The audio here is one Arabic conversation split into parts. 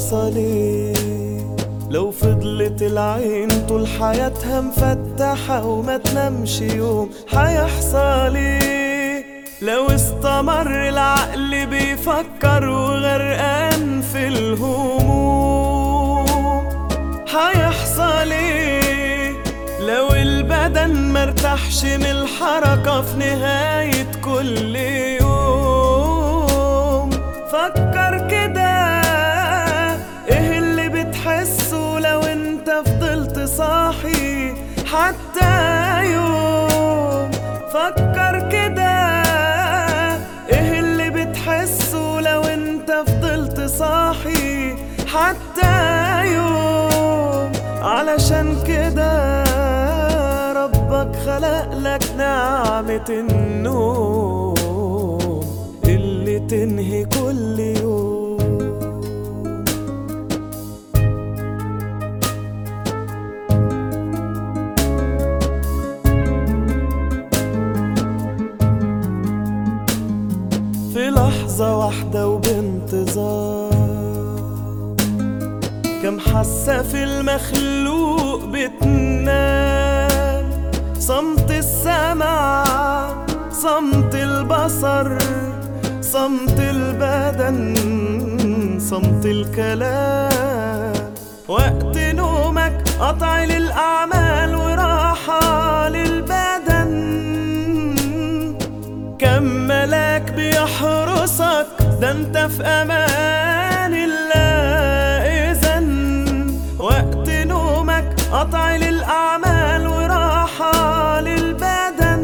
هيحصل ايه لو فضلت العين طول حياتها مفتحة وما تنامش يوم؟ هيحصل ايه لو استمر العقل بيفكر وغرقان في الهموم؟ هيحصل ايه لو البدن مرتاحش من الحركة في نهاية كل يوم؟ فكر كده، ايه اللي بتحسه لو انت فضلت صاحي حتى يوم؟ فكر كده، ايه اللي بتحسه لو انت فضلت صاحي حتى يوم؟ علشان كده ربك خلق لك نعمة النوم اللي تنهي كل يوم. في لحظة واحدة وبانتظار كم حاسة في المخلوق بتنام، صمت السمع، صمت البصر، صمت البدن، صمت الكلام. وقت نومك قطع للأعمال وراحة للبدن، كم ملاك بيحرسك، ده انت في أمان الله. وقت نومك قطع للأعمال وراحة للبدن،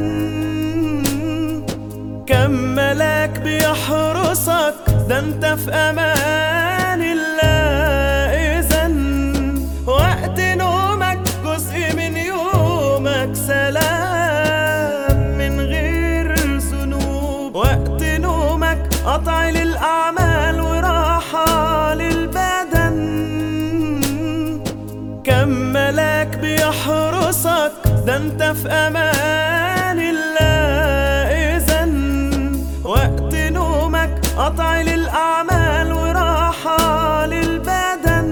كم ملاك بيحرسك، ده انت في أمان الله. إذن وقت نومك جزء من يومك، سلام من غير ذنوب. وقت نومك قطع للأعمال وراحة للبدن، كم ملاك بيحرسك، ده انت في أمان الله. إذن وقت نومك قطع للأعمال وراحة للبدن،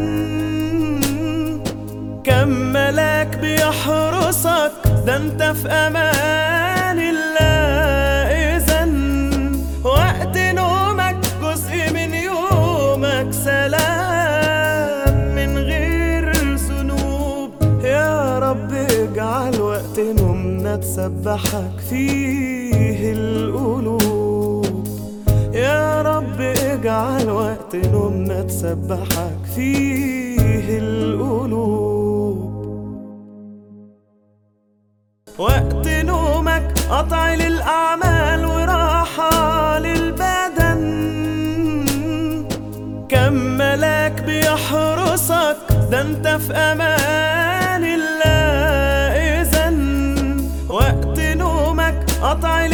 كم ملاك بيحرسك، ده انت في أمان الله. إذن وقت نومك جزء من يومك، سلام من غير ذنوب. يا رب اجعل وقت نومنا تسبحك فيه القلوب. يا رب اجعل وقت نومنا تسبحك فيه القلوب. وقت نومك قطع للأعمال وراحة للبدن، كم ملاك بيحرسك، ده انت في أمان الله. إذن وقت نومك قطع